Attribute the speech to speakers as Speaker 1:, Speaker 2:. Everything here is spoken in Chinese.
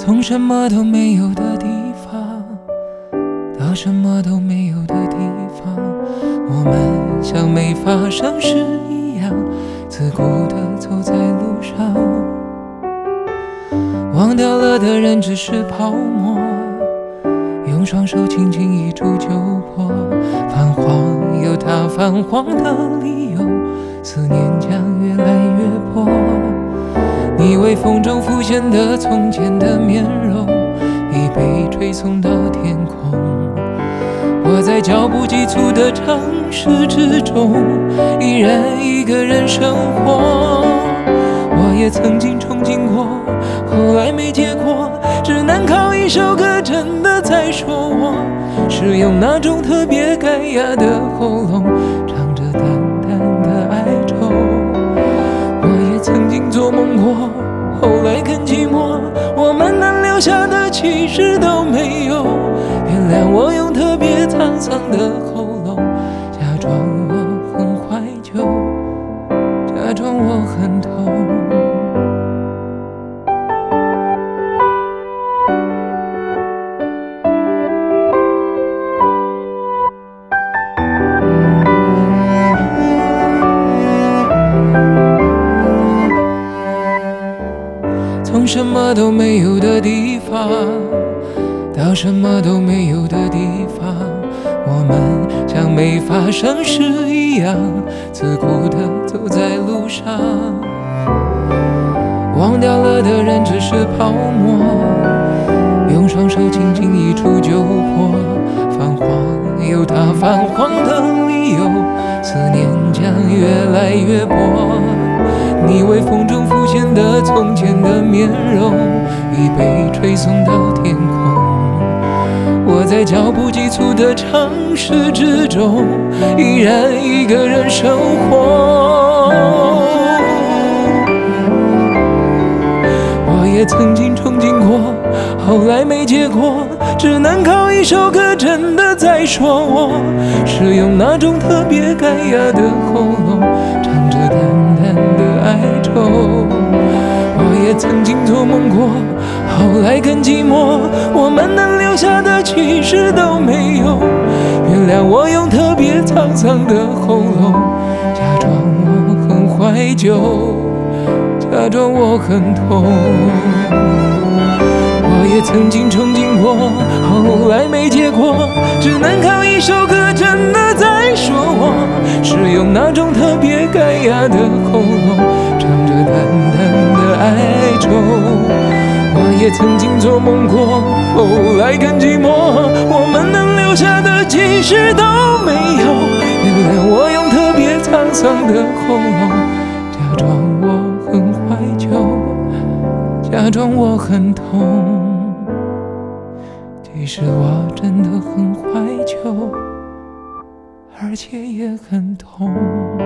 Speaker 1: 从什么都没有的地方到什么都没有的地方，我们像没发生事一样自顾地走在路上，忘掉了的人只是泡沫，用双手轻轻一触就破。泛黄有它泛黄的理由，思念将越来越薄。你微风中浮现的从前的面容，已被吹送到天空。我在脚步急促的城市之中，依然一个人生活。我也曾经憧憬过，后来没结果，只能靠一首歌真的在说我，是用那种特别干哑的喉咙唱着淡淡的哀愁。我也曾经做梦过，后来更寂寞，我们能留下的其实都没有。原谅我用特别沧桑的喉咙，假装我很怀旧，假装我很痛。从什么都没有的地方到什么都没有的地方，我们像没发生事一样自顾地走在路上，忘掉了的人只是泡沫，用双手轻轻一触就破。泛黄有它泛黄的理由，思念将越来越薄。你微风中浮现的从前的面容，已被吹送到天空。我在脚步急促的城市之中，依然一个人生活。我也曾经憧憬过，后来没结果，只能靠一首歌真的在说我，是用那种特别干哑的喉咙唱着淡淡的哀愁。我也曾经做梦过，后来更寂寞，我们能留下的其实都没有。原谅我用特别沧桑的喉咙，假装我很怀旧，假装我很痛。我也曾经憧憬过，后来没结果，只能靠一首歌真的在说我，是用那种特别干哑的喉咙唱着淡淡的哀愁。我也曾经做梦过，后来更寂寞，我们能留下的其实都没有。原谅我用特别沧桑的喉咙，假装我很怀旧，假装我很痛。其实我真的很怀旧，而且也很痛。